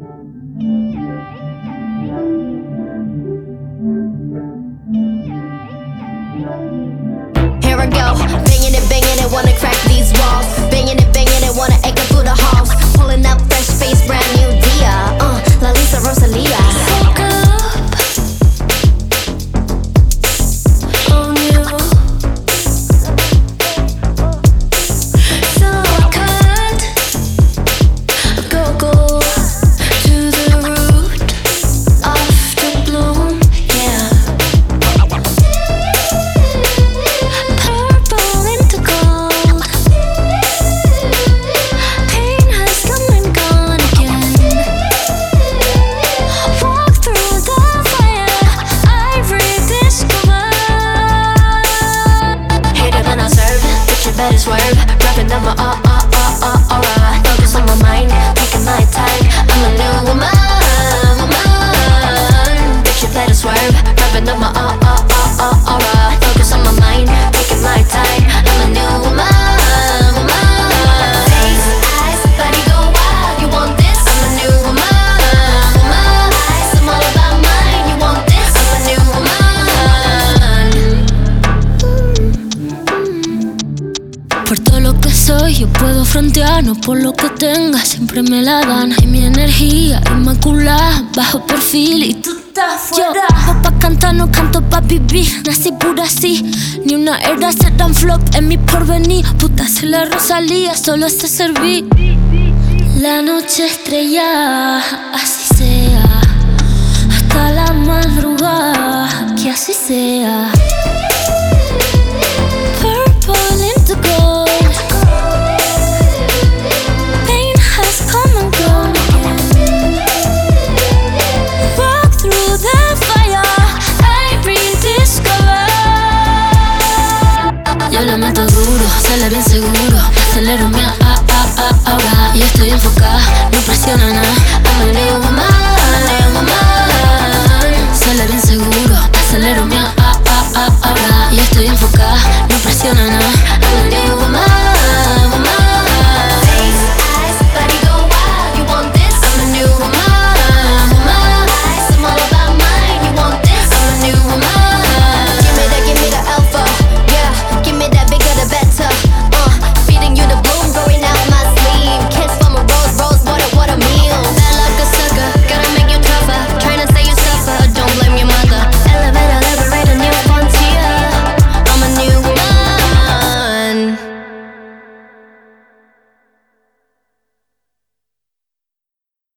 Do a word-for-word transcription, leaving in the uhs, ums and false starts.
Here I go, banging it, banging it, wanna crack these walls. Banging it, banging it, wanna echo through the halls. Pulling up fresh face, brand new Dia. Uh, La Lisa Rosalia. Woke up on you, so I could go go to the root of the bloom, yeah. Purple into gold. Pain has come and gone again. Walk through the fire, I rediscover. Hate it when I serve, bitch you better swerve. Rapping down my uh uh uh uh aura. Focus on my mind, taking my time. I'm a new woman, woman. Bitch you better swerve. Rapping down my uh uh uh uh aura. Focus on my mind, taking my time. I'm a new woman, woman. Face, eyes, body go wild. You want this? I'm a new woman, woman. I'm all about mine. You want this? I'm a new woman. Por todo lo que soy yo puedo frontear, no por lo que tenga, siempre me la dan. Y mi energía inmaculada, bajo perfil y tú estás fuera. Yo nací pa' cantar, no canto pa' vivir. Nací pura así, ni una era se dan flop en mi porvenir. Puta soy la Rosalía, solo sé servir. La noche estrellada, así sea. Hasta la madrugada, que así sea. Purple into gold. Pain has come and gone again. Walk through the fire, I rediscover. Yo le meto duro, sale bien seguro. Acelero mi a a a ahora. Y estoy enfocada, no presiona nada.